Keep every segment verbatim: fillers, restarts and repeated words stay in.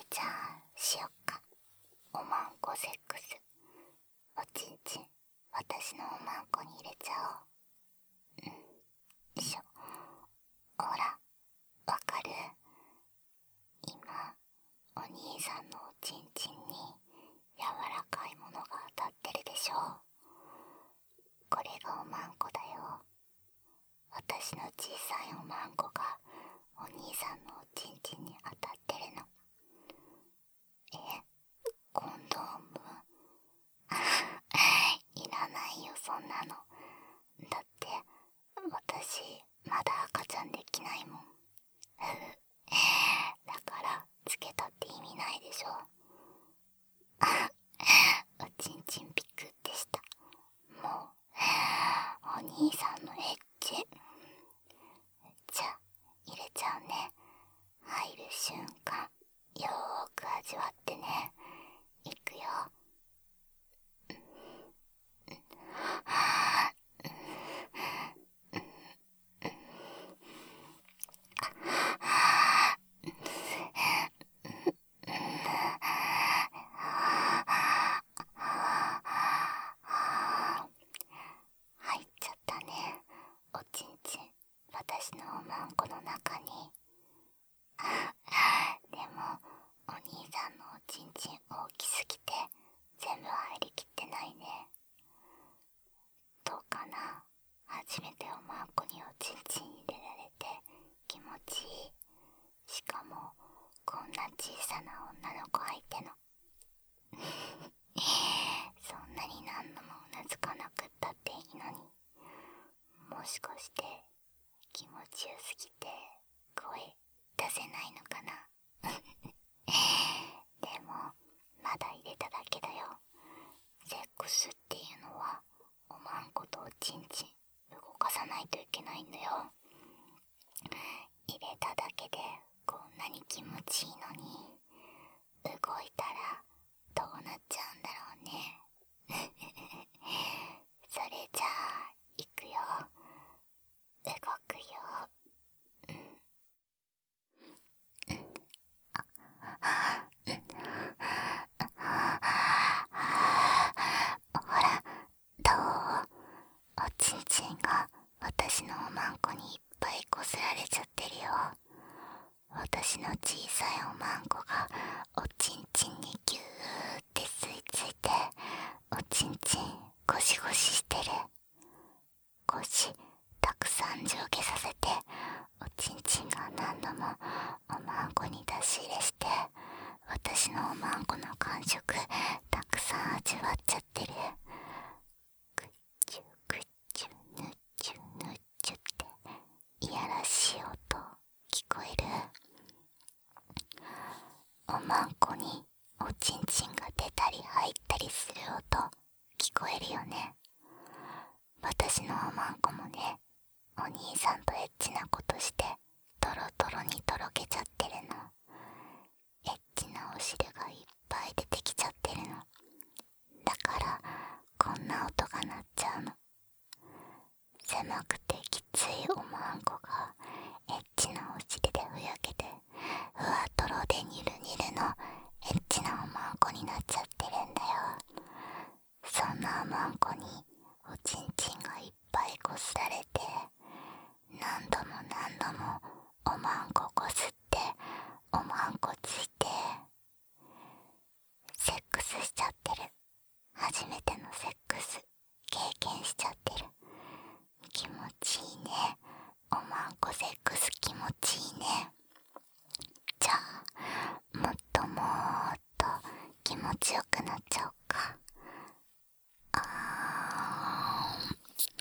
じゃあしよっか。おまんこセックス。おちんちん私のおまんこに入れちゃおう。うんよいしょ。ほらわかる？今お兄さんのおちんちんに柔らかいものが当たってるでしょ。これがおまんこだよ。私の小さいおまんこがお兄さんのおちんちんに当たってるの。え、コンドームいらないよそんなの。だって私まだ赤ちゃんできないもんだからつけたって意味ないでしょおちんちんピクってした。もうお兄さんのエッチ。じゃあ入れちゃうね。入る瞬間よーく味わってね。いくよ。入っちゃったね、おちんちん私のおまんこの中に。でもお兄さんのおちんちん大きすぎて全部入りきってないね。どうかな。初めておまんこにおちんちん入れられて気持ちいい。しかもこんな小さな女の子相手のそんなに何度もうなずかなくったっていいのに。もしかして気持ちよすぎて声出せないのかなでもまだ入れただけだよ。セックスっていうのはおまんことおちんちん動かさないといけないんだよ。入れただけでこんなに気持ちいいのに動いたらどうなっちゃうんだろうねそれじゃあいくよ。動くよ。ほらどう？おちんちんが私のおまんこにいっぱいこすられちゃってるよ。私の小さいおまんこがおちんちんにギューって吸い付いておちんちんゴシゴシしてる。ゴシたくさん上下させておちんちんが何度もおまんこに出し入れして私のおまんこの感触たくさん味わっちゃってる。ぐっちゅぐっちゅぬっちゅぬっちゅっていやらしい音聞こえる？おまんこにおちんちんが出たり入ったりする音聞こえるよね。私のおまんこもね、お兄さんとエッチなことしてトロトロにとろけちゃってるの。エッチなお汁がいっぱい出てきちゃってるの。だからこんな音が鳴っちゃうの。狭くてきついおまんこがエッチなお尻でふやけてふわとろでニュルニュルのエッチなおまんこになっちゃってるんだよ。そんなおまんこにおちんちんがいっぱいこすられて何度も何度もおまんここすっておまんこついてセックスしちゃってる。初めてのセックス経験しちゃってる。気持ちいいね。おまんこセックス気持ちいいね。じゃあもっともっと気持ちよくなっちゃおうか。あー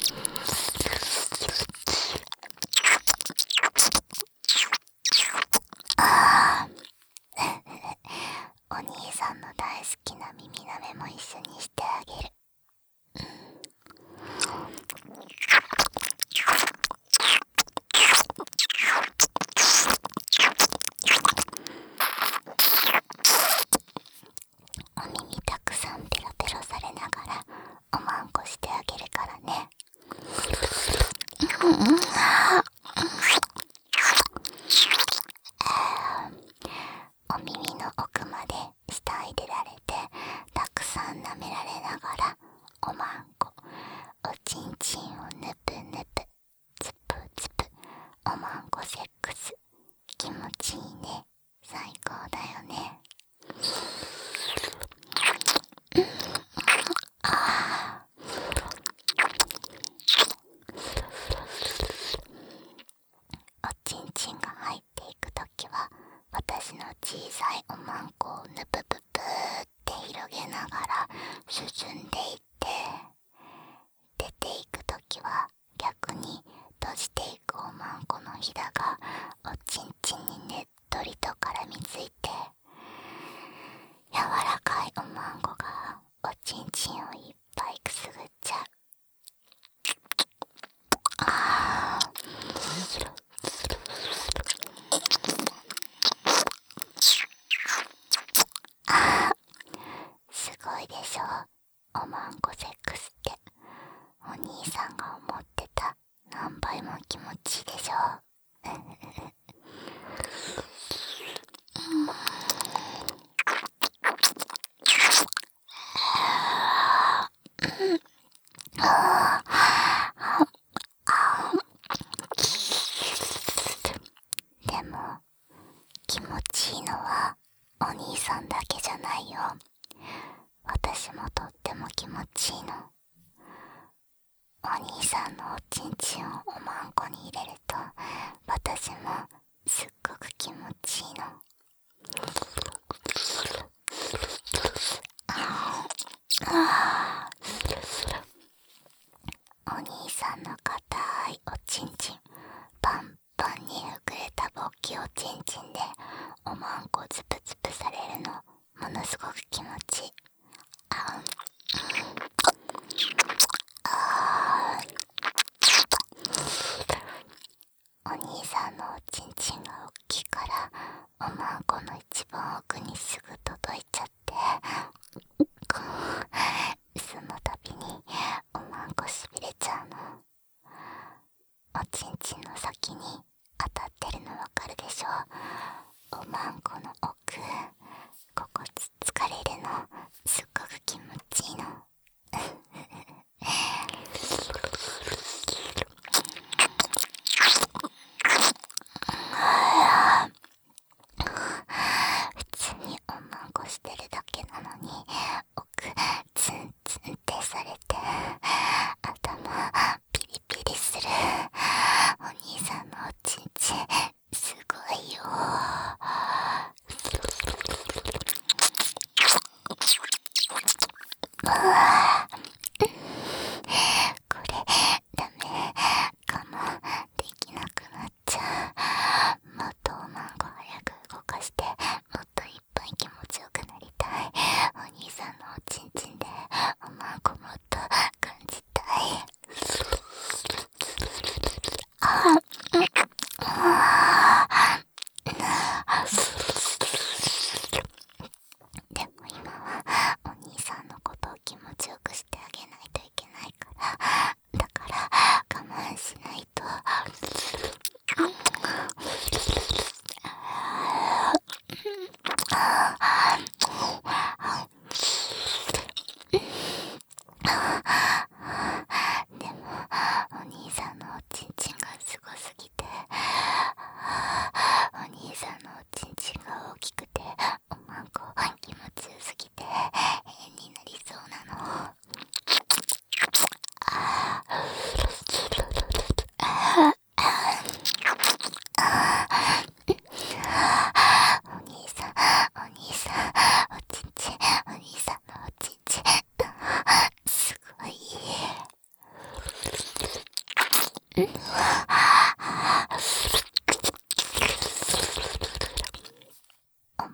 あお兄さんの大好きな耳舐めも一緒にしてあげる。お耳たくさんペロペロされながらおまんこしてあげるからね。お耳の奥ね。最高だよね。あおちんちんが入っていくときは、私の小さいおまんこをぬぷぷぷーって広げながら進んでいって、出ていくときは逆に閉じていくおまんこのひだがおちんちんにねっとりと絡みついて、柔らかいおまんこがおちんちんをいっぱいくすぐっちゃう。あーすごいでしょ、おまんこセックスって。お兄さんが思ってた何倍も気持ちいいでしょ。でも気持ちいいのはお兄さんだけじゃないよ。私もとっても気持ちいいの。お兄さんのおちんちんをおまんこに入れると私もすっごく気持ちいいの。お兄さんの硬いおちんちん、パンパンに膨れたぼっきおちんちんでおまんこズプズプされるの、ものすごく気持ちいい。ああお兄さんのおちんちんが大きいからおまんこの一番奥にすぐ届いちゃって、その度におまんこしびれちゃうの。おちんちんの先に当たってるのわかるでしょ。おまんこの奥、ここつつかれるのすっごく気持ちいいの。普通におまんこしてるだけなのに奥ツンツンってされて頭ピリピリする。お兄さんのおちんちんすごいよ。うわこれダメかも、できなくなっちゃう。もっとおまんこ早く動かしてもっといっぱい気持ちよくなりたい。お兄さんのおちんちんでおまんこもっと感じたい。あでも今はお兄さんのことを気持ちよくしてあげないといけないから、だから我慢しないと。でもお兄さんのおちんちんがすごすぎて、お兄さんのおちんちんが大きくておまんこ気持ちよすぎて変になりそうなの。お兄さんお兄さんおちんちん、お兄さんのおちんちんすごい。お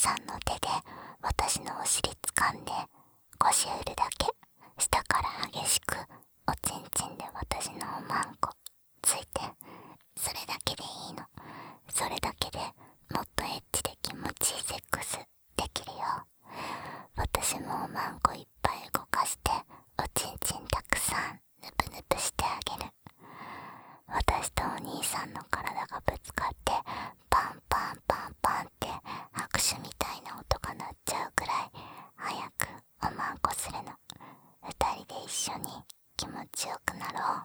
さんの手で私のお尻掴んで腰振るだけ。下から激しくおちんちんで私のおまんこついて、それだけでいいの。それだけでもっとエッチで気持ちいいセックスできるよ。私もおまんこいっぱい動かしておちんちんたくさんぬぷぬぷしてあげる。私とお兄さんの体がぶつかってパンパンパンパンって拍手みたいな音が鳴っちゃうくらい早くおまんこするの。二人で一緒に気持ちよくなろう。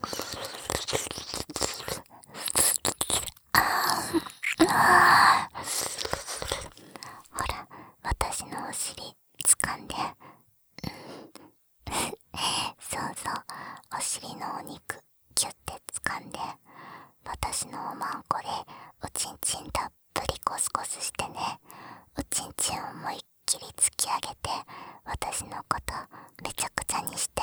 あーほら、私のお尻掴んで。そうそう、お尻のお肉キュッて掴んで、私のおまんこでおちんちんたっぷりコスコスしてね。おちんちんを思いっきり突き上げて私のことめちゃくちゃにして。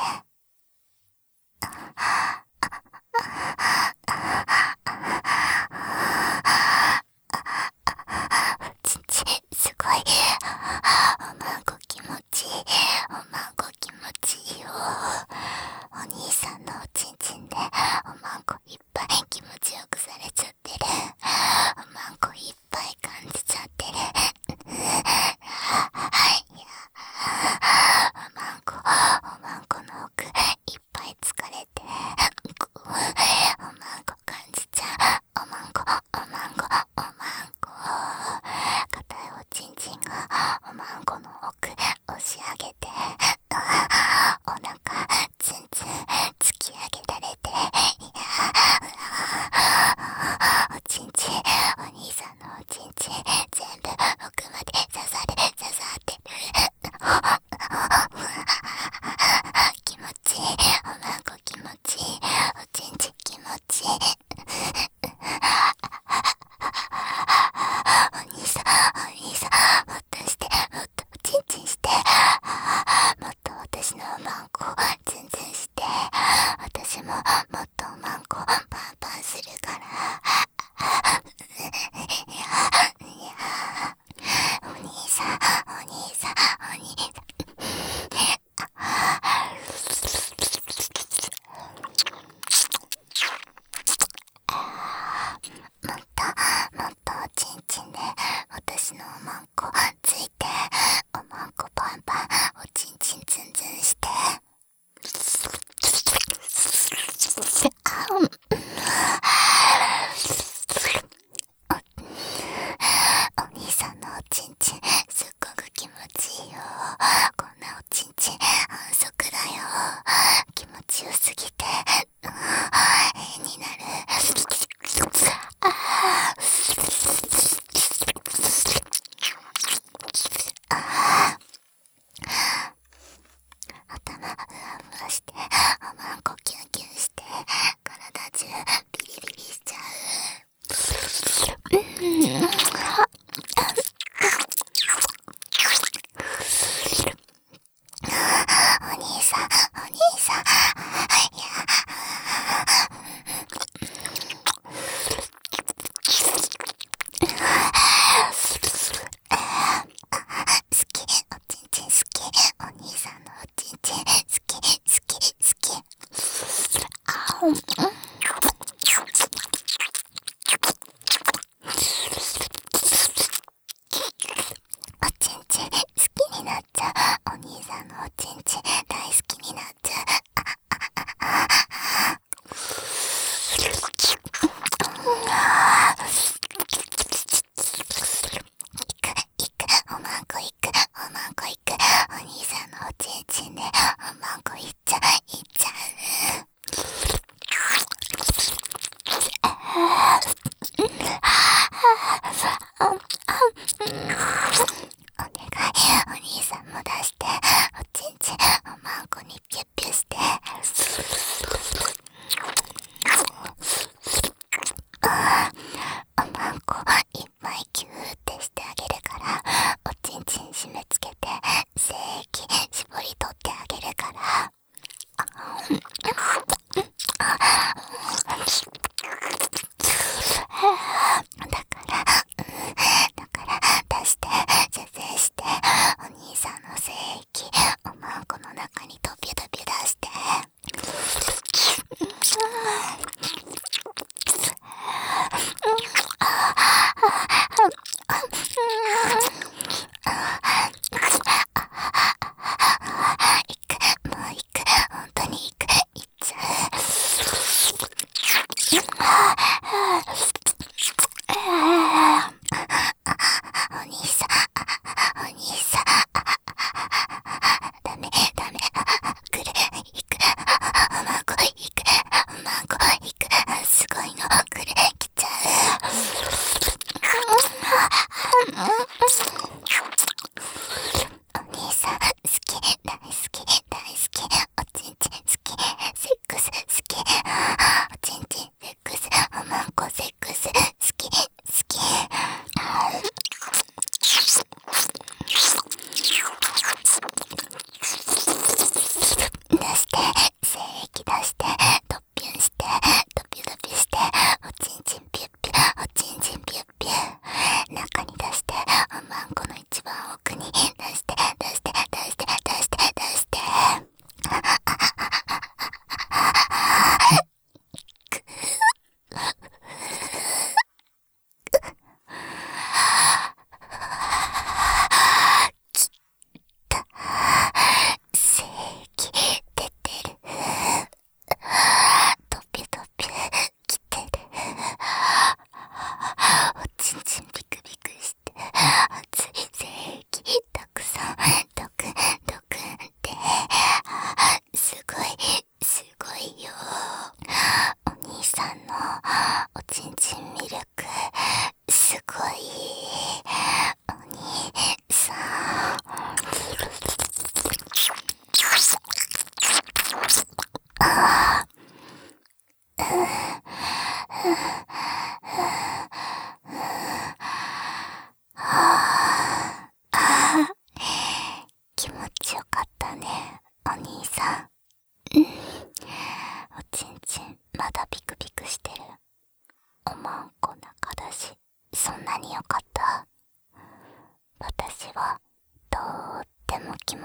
おちんちんすごい。おまんこ気持ちいい。おまんこ気持ちいいよ。お兄さんのおちんちんでおまんこいっぱい気持ちよくされちゃってる。おまんこいっぱい感じちゃってる。いやおまんこおまんこの奥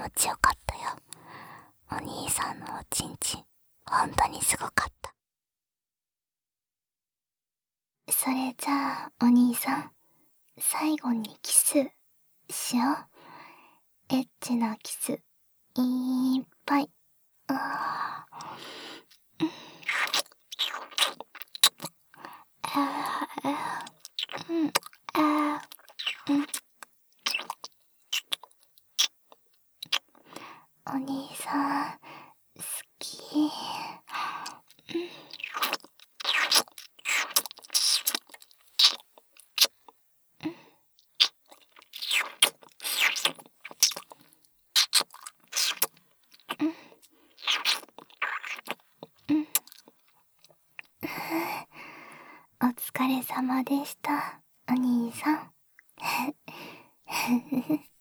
持ちよかったよ。お兄さんのおちんちんほんとにすごかった。それじゃあお兄さん、最後にキスしよう。エッチなキスいっぱい。あー、あー、うん、あー、うん。お兄さん好き。お疲れ様でした、お兄さん。